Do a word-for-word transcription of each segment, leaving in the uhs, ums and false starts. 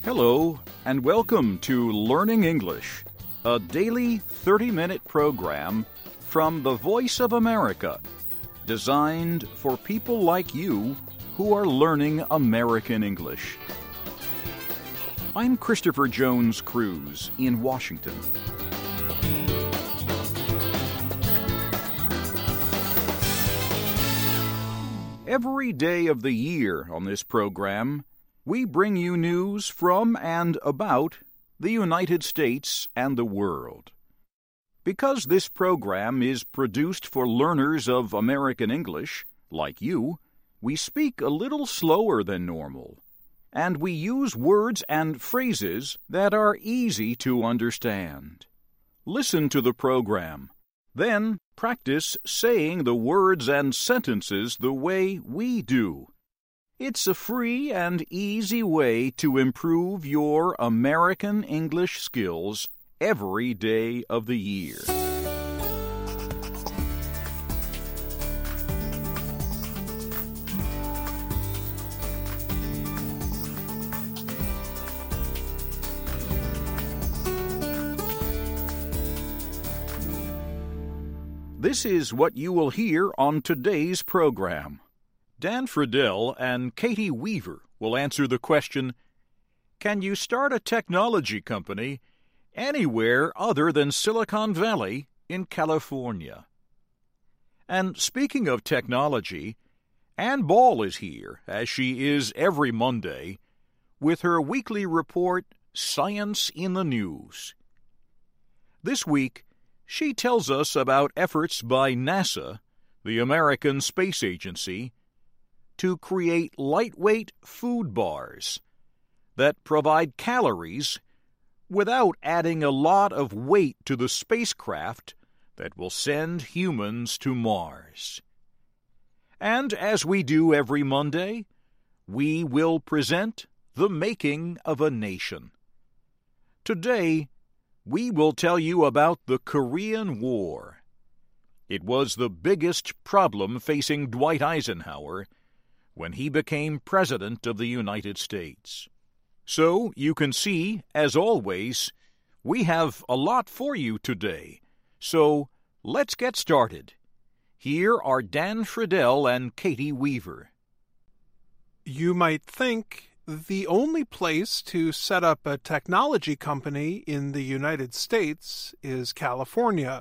Hello, and welcome to Learning English, a daily thirty-minute program from the Voice of America, designed for people like you who are learning American English. I'm Christopher Jones Cruz in Washington. Every day of the year on this program, we bring you news from and about the United States and the world. Because this program is produced for learners of American English, like you, we speak a little slower than normal, and we use words and phrases that are easy to understand. Listen to the program, then practice saying the words and sentences the way we do. It's a free and easy way to improve your American English skills every day of the year. This is what you will hear on today's program. Dan Friedel and Katie Weaver will answer the question, can you start a technology company anywhere other than Silicon Valley in California? And speaking of technology, Ann Ball is here, as she is every Monday, with her weekly report, Science in the News. This week, she tells us about efforts by NASA, the American Space Agency, to create lightweight food bars that provide calories without adding a lot of weight to the spacecraft that will send humans to Mars. And as we do every Monday, we will present the making of a nation. Today, we will tell you about the Korean War. It was the biggest problem facing Dwight Eisenhower when he became President of the United States. So, you can see, as always, we have a lot for you today. So, let's get started. Here are Dan Friedel and Katie Weaver. You might think the only place to set up a technology company in the United States is California.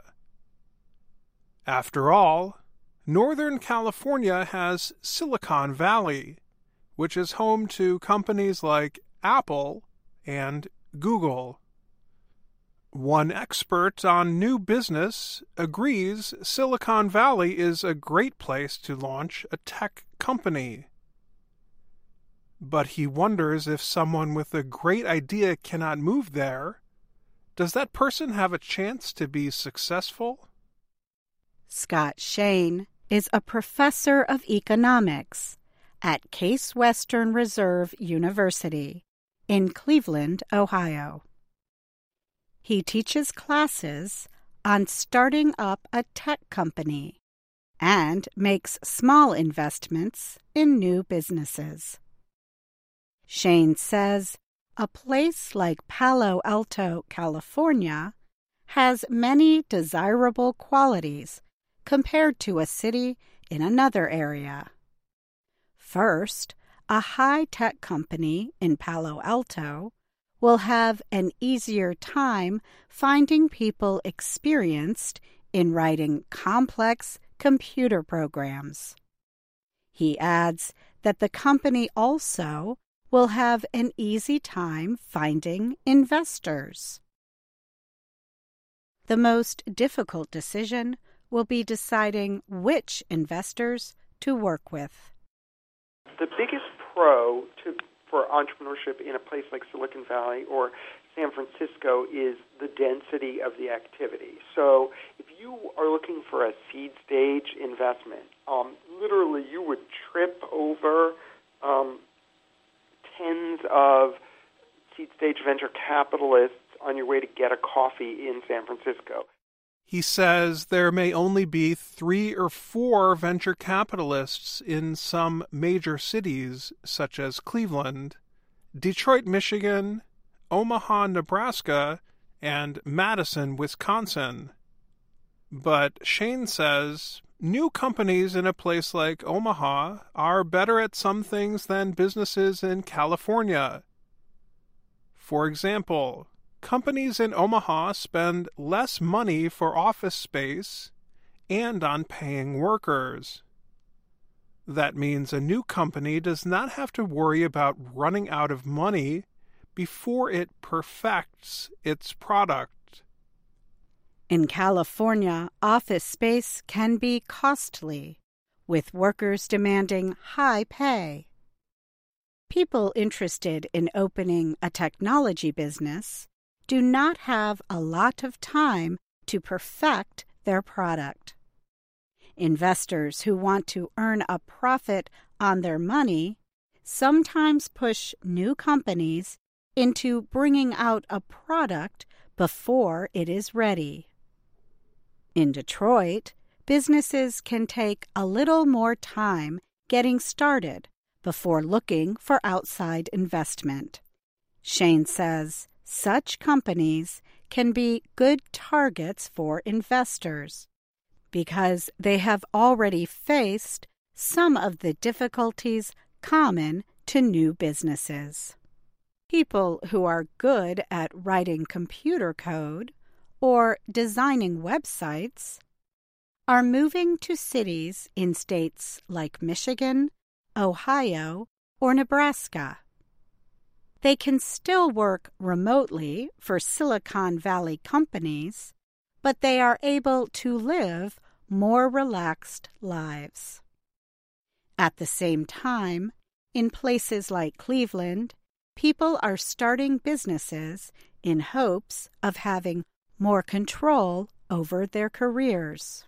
After all, Northern California has Silicon Valley, which is home to companies like Apple and Google. One expert on new business agrees Silicon Valley is a great place to launch a tech company. But he wonders if someone with a great idea cannot move there. Does that person have a chance to be successful? Scott Shane is a professor of economics at Case Western Reserve University in Cleveland, Ohio. He teaches classes on starting up a tech company and makes small investments in new businesses. Shane says a place like Palo Alto, California, has many desirable qualities compared to a city in another area. First, a high-tech company in Palo Alto will have an easier time finding people experienced in writing complex computer programs. He adds that the company also will have an easy time finding investors. The most difficult decision will be deciding which investors to work with. The biggest pro to, for entrepreneurship in a place like Silicon Valley or San Francisco is the density of the activity. So if you are looking for a seed stage investment, um, literally you would trip over um, tens of seed stage venture capitalists on your way to get a coffee in San Francisco. He says there may only be three or four venture capitalists in some major cities, such as Cleveland, Detroit, Michigan, Omaha, Nebraska, and Madison, Wisconsin. But Shane says new companies in a place like Omaha are better at some things than businesses in California. For example, companies in Omaha spend less money for office space and on paying workers. That means a new company does not have to worry about running out of money before it perfects its product. In California, office space can be costly, with workers demanding high pay. People interested in opening a technology business do not have a lot of time to perfect their product. Investors who want to earn a profit on their money sometimes push new companies into bringing out a product before it is ready. In Detroit, businesses can take a little more time getting started before looking for outside investment. Shane says such companies can be good targets for investors because they have already faced some of the difficulties common to new businesses. People who are good at writing computer code or designing websites are moving to cities in states like Michigan, Ohio, or Nebraska. They can still work remotely for Silicon Valley companies, but they are able to live more relaxed lives. At the same time, in places like Cleveland, people are starting businesses in hopes of having more control over their careers.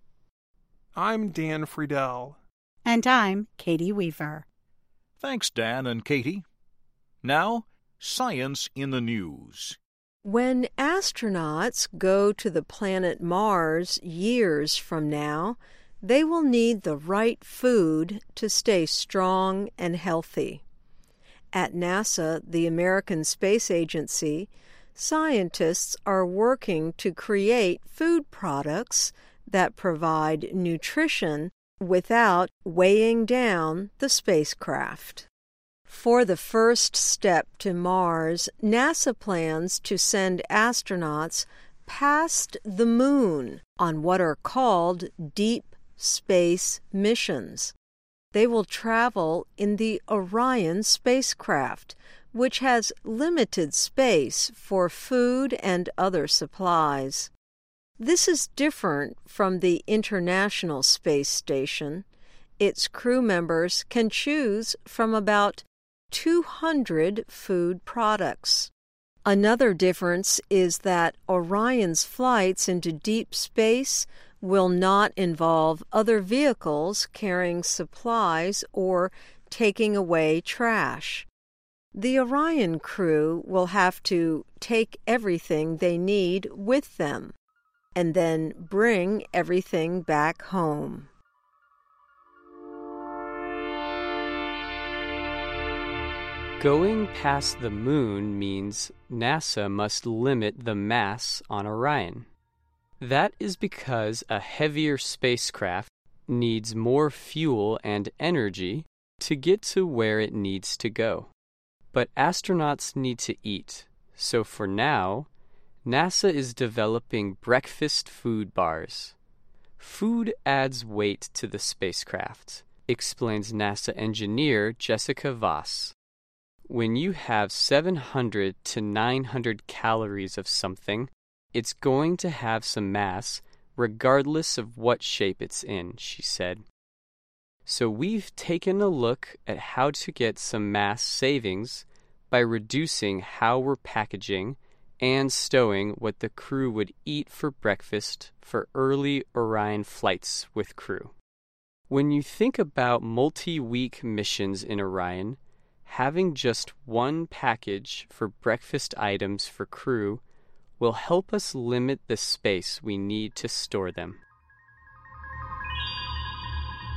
I'm Dan Friedel. And I'm Katie Weaver. Thanks, Dan and Katie. Now, Science in the News. When astronauts go to the planet Mars years from now, they will need the right food to stay strong and healthy. At NASA, the American Space Agency, scientists are working to create food products that provide nutrition without weighing down the spacecraft. For the first step to Mars, NASA plans to send astronauts past the moon on what are called deep space missions. They will travel in the Orion spacecraft, which has limited space for food and other supplies. This is different from the International Space Station. Its crew members can choose from about two hundred food products. Another difference is that Orion's flights into deep space will not involve other vehicles carrying supplies or taking away trash. The Orion crew will have to take everything they need with them and then bring everything back home. Going past the moon means NASA must limit the mass on Orion. That is because a heavier spacecraft needs more fuel and energy to get to where it needs to go. But astronauts need to eat, so for now, NASA is developing breakfast food bars. Food adds weight to the spacecraft, explains NASA engineer Jessica Voss. When you have seven hundred to nine hundred calories of something, it's going to have some mass regardless of what shape it's in, she said. So we've taken a look at how to get some mass savings by reducing how we're packaging and stowing what the crew would eat for breakfast for early Orion flights with crew. When you think about multi-week missions in Orion, having just one package for breakfast items for crew will help us limit the space we need to store them.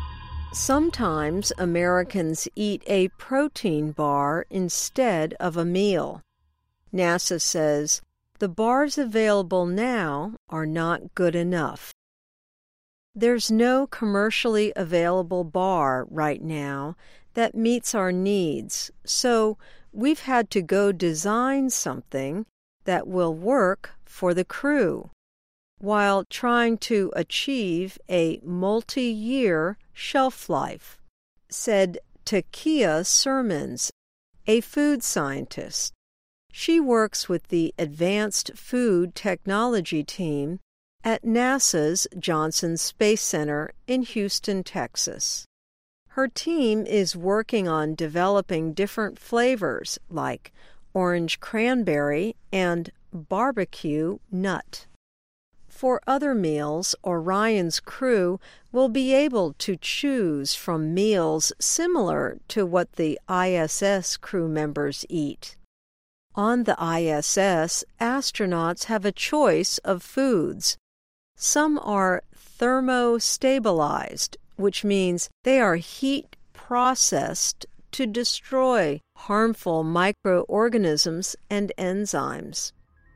Sometimes Americans eat a protein bar instead of a meal. NASA says the bars available now are not good enough. There's no commercially available bar right now that meets our needs, so we've had to go design something that will work for the crew, while trying to achieve a multi-year shelf life, said Takia Sermons, a food scientist. She works with the Advanced Food Technology team at NASA's Johnson Space Center in Houston, Texas. Her team is working on developing different flavors like orange cranberry and barbecue nut. For other meals, Orion's crew will be able to choose from meals similar to what the I S S crew members eat. On the I S S, astronauts have a choice of foods. Some are thermostabilized, which means they are heat processed to destroy harmful microorganisms and enzymes.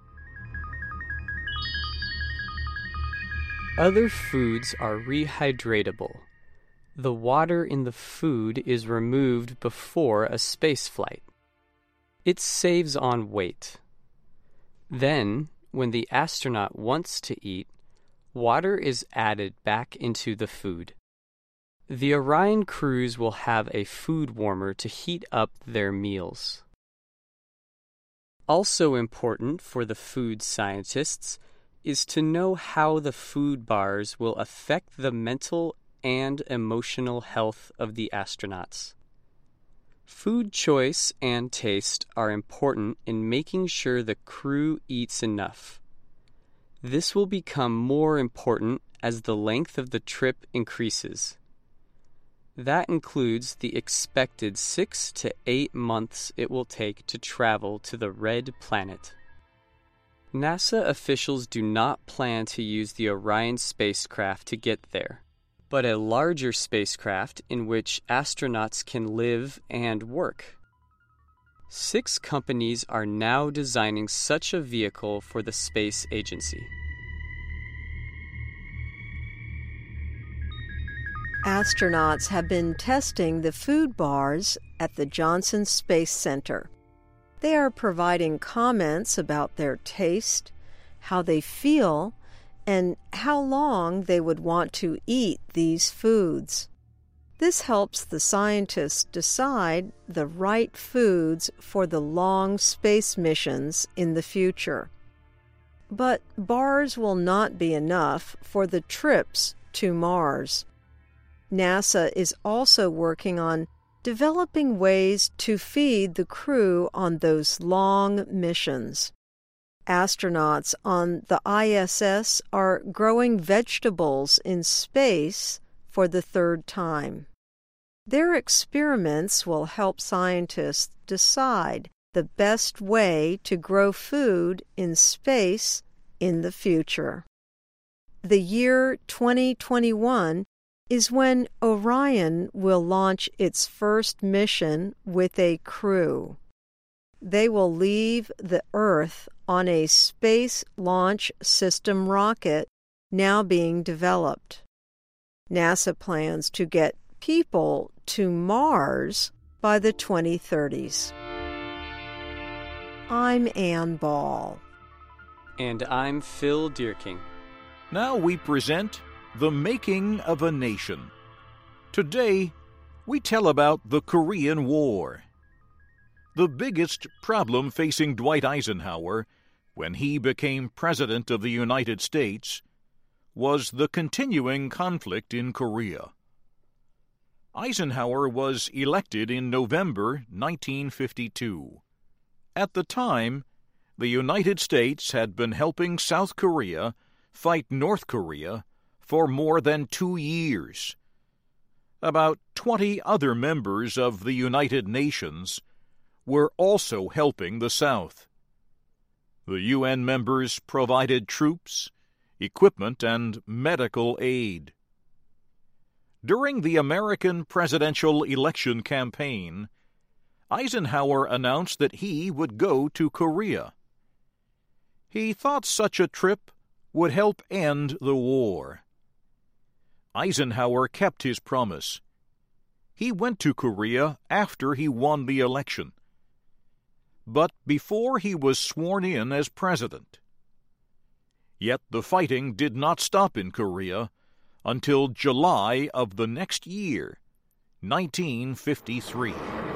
Other foods are rehydratable. The water in the food is removed before a space flight. It saves on weight. Then, when the astronaut wants to eat, water is added back into the food. The Orion crews will have a food warmer to heat up their meals. Also important for the food scientists is to know how the food bars will affect the mental and emotional health of the astronauts. Food choice and taste are important in making sure the crew eats enough. This will become more important as the length of the trip increases. That includes the expected six to eight months it will take to travel to the Red Planet. NASA officials do not plan to use the Orion spacecraft to get there, but a larger spacecraft in which astronauts can live and work. Six companies are now designing such a vehicle for the space agency. Astronauts have been testing the food bars at the Johnson Space Center. They are providing comments about their taste, how they feel, and how long they would want to eat these foods. This helps the scientists decide the right foods for the long space missions in the future. But bars will not be enough for the trips to Mars. NASA is also working on developing ways to feed the crew on those long missions. Astronauts on the I S S are growing vegetables in space for the third time. Their experiments will help scientists decide the best way to grow food in space in the future. The year twenty twenty-one is when Orion will launch its first mission with a crew. They will leave the Earth on a Space Launch System rocket now being developed. NASA plans to get people to Mars by the twenty thirties. I'm Ann Ball. And I'm Phil Deerking. Now we present The Making of a Nation. Today, we tell about the Korean War. The biggest problem facing Dwight Eisenhower when he became President of the United States was the continuing conflict in Korea. Eisenhower was elected in November nineteen fifty-two. At the time, the United States had been helping South Korea fight North Korea for more than two years. About twenty other members of the United Nations were also helping the South. The U N members provided troops, equipment, and medical aid. During the American presidential election campaign, Eisenhower announced that he would go to Korea. He thought such a trip would help end the war. Eisenhower kept his promise. He went to Korea after he won the election, but before he was sworn in as president. Yet the fighting did not stop in Korea until July of the next year, nineteen fifty-three.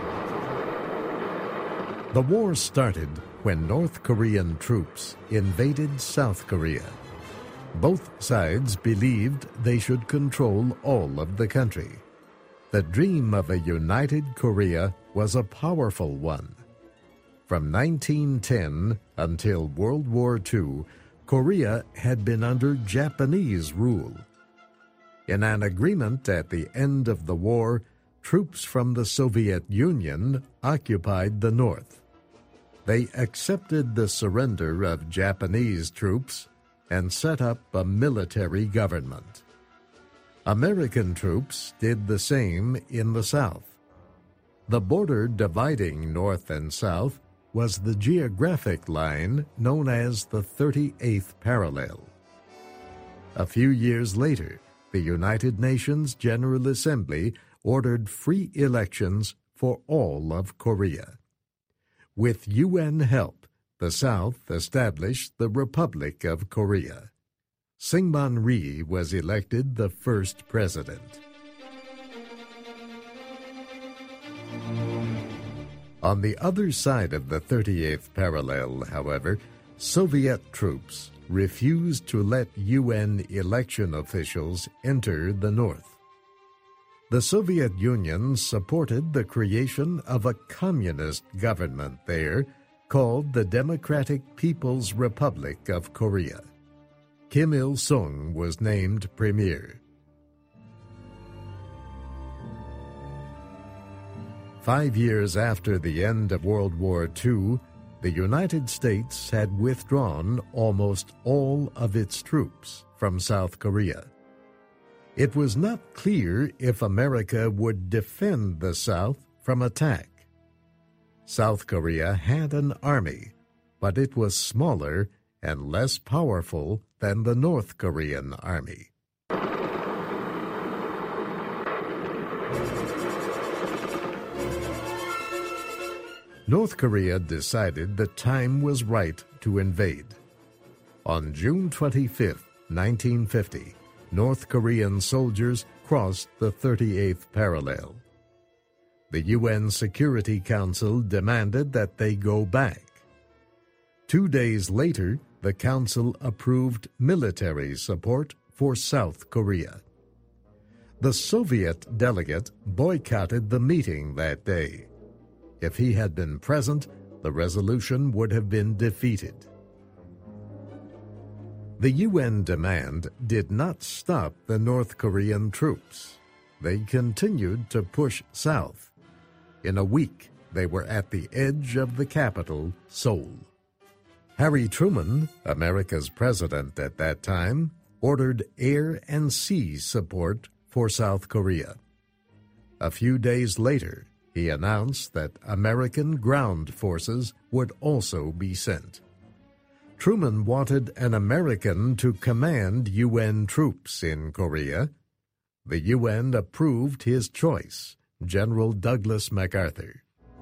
The war started when North Korean troops invaded South Korea. Both sides believed they should control all of the country. The dream of a united Korea was a powerful one. From nineteen ten until World War Two, Korea had been under Japanese rule. In an agreement at the end of the war, troops from the Soviet Union occupied the North. They accepted the surrender of Japanese troops and set up a military government. American troops did the same in the South. The border dividing North and South was the geographic line known as the thirty-eighth parallel. A few years later, the United Nations General Assembly ordered free elections for all of Korea. With U N help, the South established the Republic of Korea. Syngman Rhee was elected the first president. On the other side of the thirty-eighth parallel, however, Soviet troops refused to let U N election officials enter the North. The Soviet Union supported the creation of a communist government there called the Democratic People's Republic of Korea. Kim Il-sung was named premier. Five years after the end of World War Two, the United States had withdrawn almost all of its troops from South Korea. It was not clear if America would defend the South from attack. South Korea had an army, but it was smaller and less powerful than the North Korean army. North Korea decided the time was right to invade. On June twenty-fifth, nineteen fifty, North Korean soldiers crossed the thirty-eighth parallel. The U N Security Council demanded that they go back. Two days later, the Council approved military support for South Korea. The Soviet delegate boycotted the meeting that day. If he had been present, the resolution would have been defeated. The U N demand did not stop the North Korean troops. They continued to push south. In a week, they were at the edge of the capital, Seoul. Harry Truman, America's president at that time, ordered air and sea support for South Korea. A few days later, he announced that American ground forces would also be sent. Truman wanted an American to command U N troops in Korea. The U N approved his choice, General Douglas MacArthur.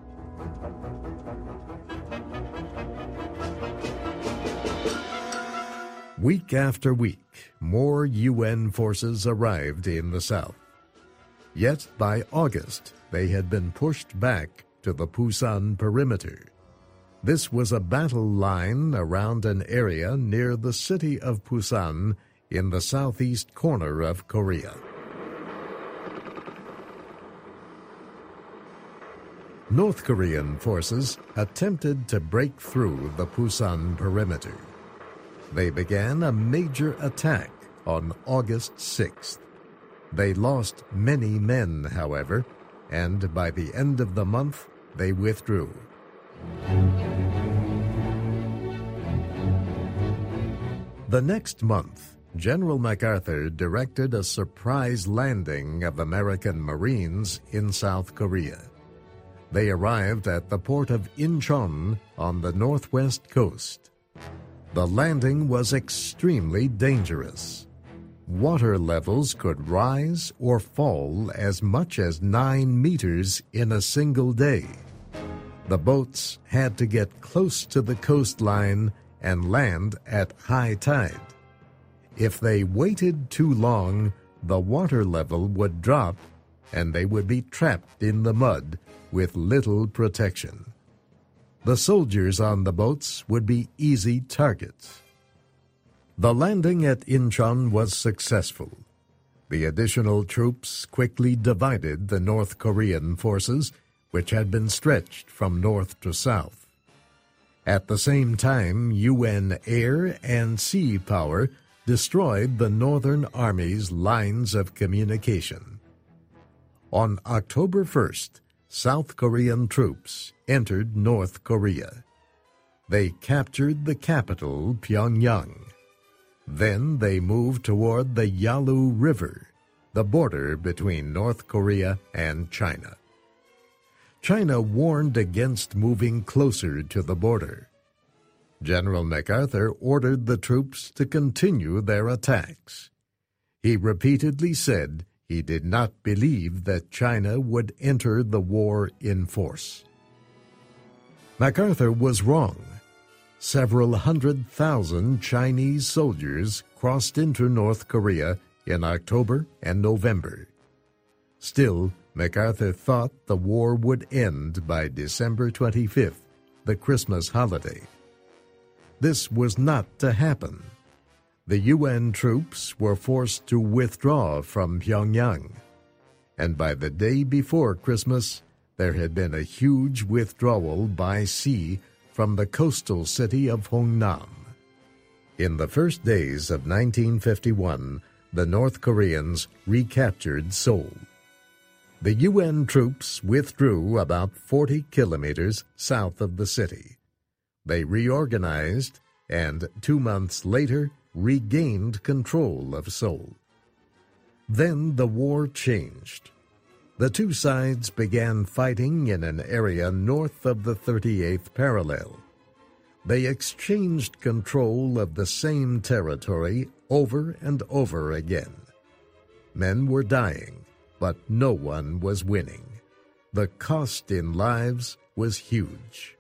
Week after week, more U N forces arrived in the South. Yet by August, they had been pushed back to the Pusan perimeter. This was a battle line around an area near the city of Pusan in the southeast corner of Korea. North Korean forces attempted to break through the Pusan perimeter. They began a major attack on August sixth. They lost many men, however, and by the end of the month, they withdrew. The next month, General MacArthur directed a surprise landing of American Marines in South Korea. They arrived at the port of Incheon on the northwest coast. The landing was extremely dangerous. Water levels could rise or fall as much as nine meters in a single day. The boats had to get close to the coastline and land at high tide. If they waited too long, the water level would drop and they would be trapped in the mud with little protection. The soldiers on the boats would be easy targets. The landing at Incheon was successful. The additional troops quickly divided the North Korean forces, which had been stretched from north to south. At the same time, U N air and sea power destroyed the Northern Army's lines of communication. On October first, South Korean troops entered North Korea. They captured the capital, Pyongyang. Then they moved toward the Yalu River, the border between North Korea and China. China warned against moving closer to the border. General MacArthur ordered the troops to continue their attacks. He repeatedly said he did not believe that China would enter the war in force. MacArthur was wrong. Several hundred thousand Chinese soldiers crossed into North Korea in October and November. Still, MacArthur thought the war would end by December twenty-fifth, the Christmas holiday. This was not to happen. The U N troops were forced to withdraw from Pyongyang, and by the day before Christmas, there had been a huge withdrawal by sea from the coastal city of Hongnam. In the first days of nineteen fifty-one, the North Koreans recaptured Seoul. The U N troops withdrew about forty kilometers south of the city. They reorganized and, two months later, regained control of Seoul. Then the war changed. The two sides began fighting in an area north of the thirty-eighth parallel. They exchanged control of the same territory over and over again. Men were dying, but no one was winning. The cost in lives was huge.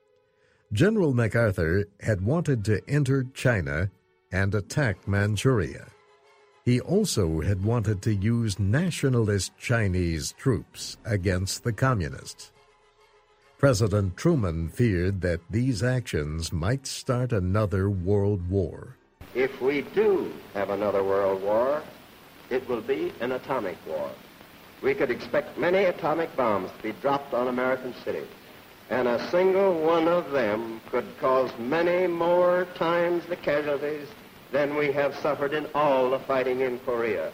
General MacArthur had wanted to enter China and attack Manchuria. He also had wanted to use nationalist Chinese troops against the communists. President Truman feared that these actions might start another world war. If we do have another world war, it will be an atomic war. We could expect many atomic bombs to be dropped on American cities, and a single one of them could cause many more times the casualties than we have suffered in all the fighting in Korea.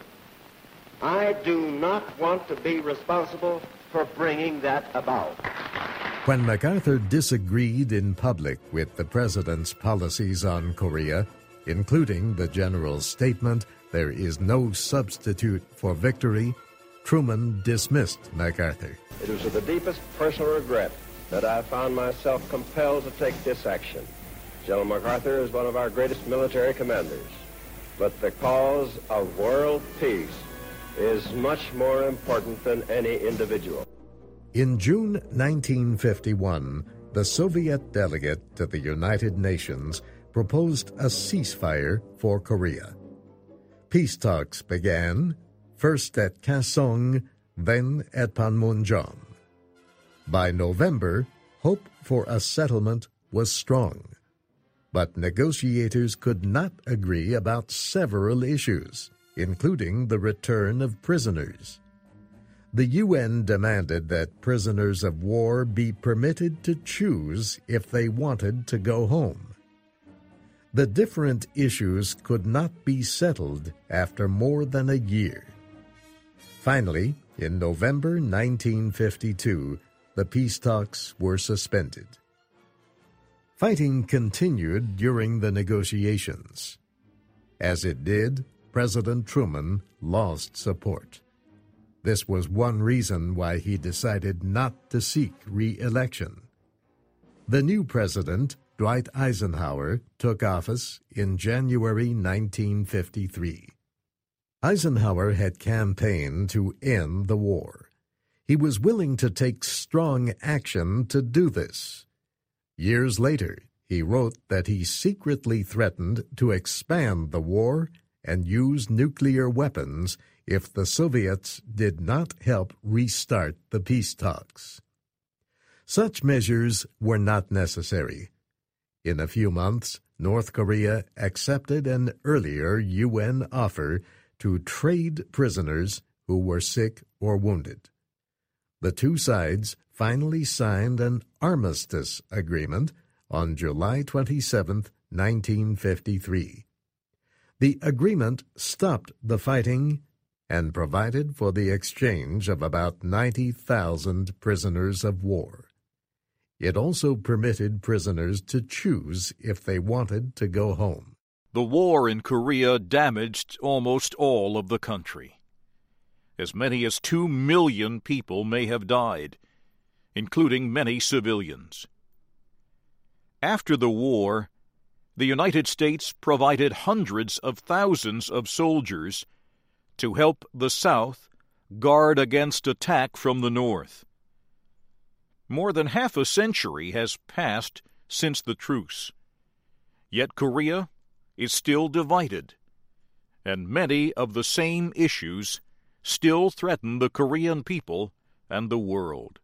I do not want to be responsible for bringing that about. When MacArthur disagreed in public with the president's policies on Korea, including the general's statement, "There is no substitute for victory," Truman dismissed MacArthur. It was with the deepest personal regret that I found myself compelled to take this action. General MacArthur is one of our greatest military commanders, but the cause of world peace is much more important than any individual. In June nineteen fifty-one, the Soviet delegate to the United Nations proposed a ceasefire for Korea. Peace talks began, first at Kaesong, then at Panmunjom. By November, hope for a settlement was strong. But negotiators could not agree about several issues, including the return of prisoners. The U N demanded that prisoners of war be permitted to choose if they wanted to go home. The different issues could not be settled after more than a year. Finally, in November nineteen fifty-two, the peace talks were suspended. Fighting continued during the negotiations. As it did, President Truman lost support. This was one reason why he decided not to seek re-election. The new president, Dwight Eisenhower, took office in January nineteen fifty-three. Eisenhower had campaigned to end the war. He was willing to take strong action to do this. Years later, he wrote that he secretly threatened to expand the war and use nuclear weapons if the Soviets did not help restart the peace talks. Such measures were not necessary. In a few months, North Korea accepted an earlier U N offer to trade prisoners who were sick or wounded. The two sides finally signed an armistice agreement on July twenty-seventh, nineteen fifty-three. The agreement stopped the fighting and provided for the exchange of about ninety thousand prisoners of war. It also permitted prisoners to choose if they wanted to go home. The war in Korea damaged almost all of the country. As many as two million people may have died, including many civilians. After the war, the United States provided hundreds of thousands of soldiers to help the South guard against attack from the North. More than half a century has passed since the truce, yet Korea is still divided, and many of the same issues still threaten the Korean people and the world.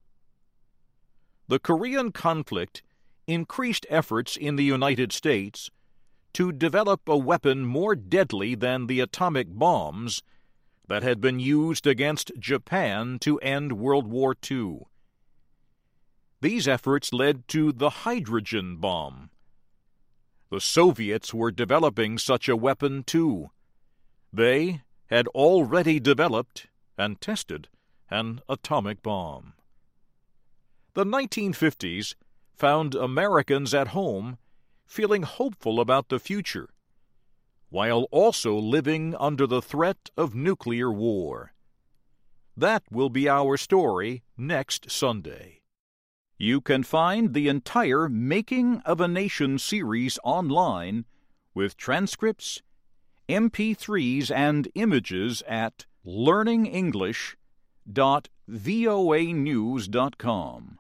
The Korean conflict increased efforts in the United States to develop a weapon more deadly than the atomic bombs that had been used against Japan to end World War Two. These efforts led to the hydrogen bomb. The Soviets were developing such a weapon too. They had already developed and tested an atomic bomb. The nineteen fifties found Americans at home feeling hopeful about the future, while also living under the threat of nuclear war. That will be our story next Sunday. You can find the entire Making of a Nation series online with transcripts, M P threes, and images at learning english dot voa news dot com.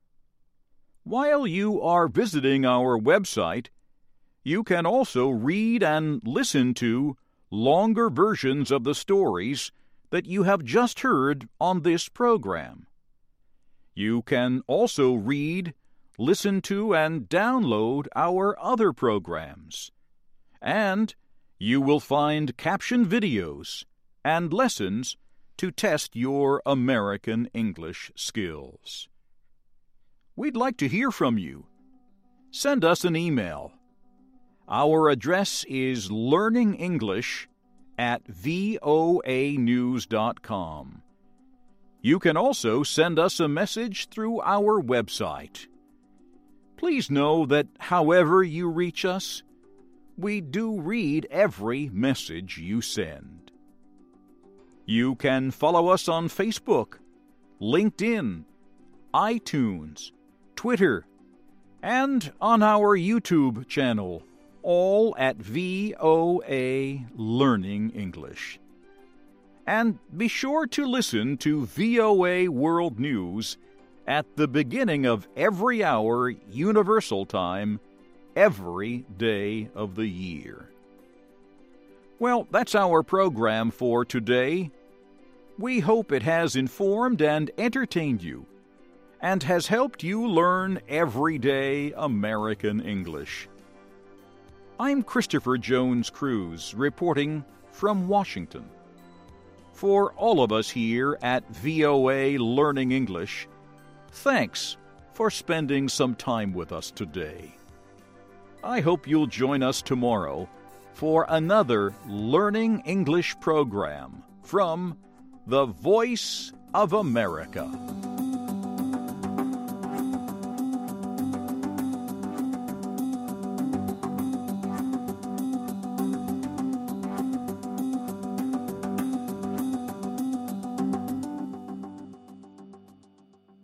While you are visiting our website, you can also read and listen to longer versions of the stories that you have just heard on this program. You can also read, listen to, and download our other programs. And you will find caption videos and lessons to test your American English skills. We'd like to hear from you. Send us an email. Our address is learningenglish at voa news dot com. You can also send us a message through our website. Please know that however you reach us, we do read every message you send. You can follow us on Facebook, LinkedIn, iTunes, Twitter, and on our YouTube channel, all at V O A Learning English. And be sure to listen to V O A World News at the beginning of every hour Universal Time, every day of the year. Well, that's our program for today. We hope it has informed and entertained you, and has helped you learn everyday American English. I'm Christopher Jones Cruz, reporting from Washington. For all of us here at V O A Learning English, thanks for spending some time with us today. I hope you'll join us tomorrow for another Learning English program from the Voice of America.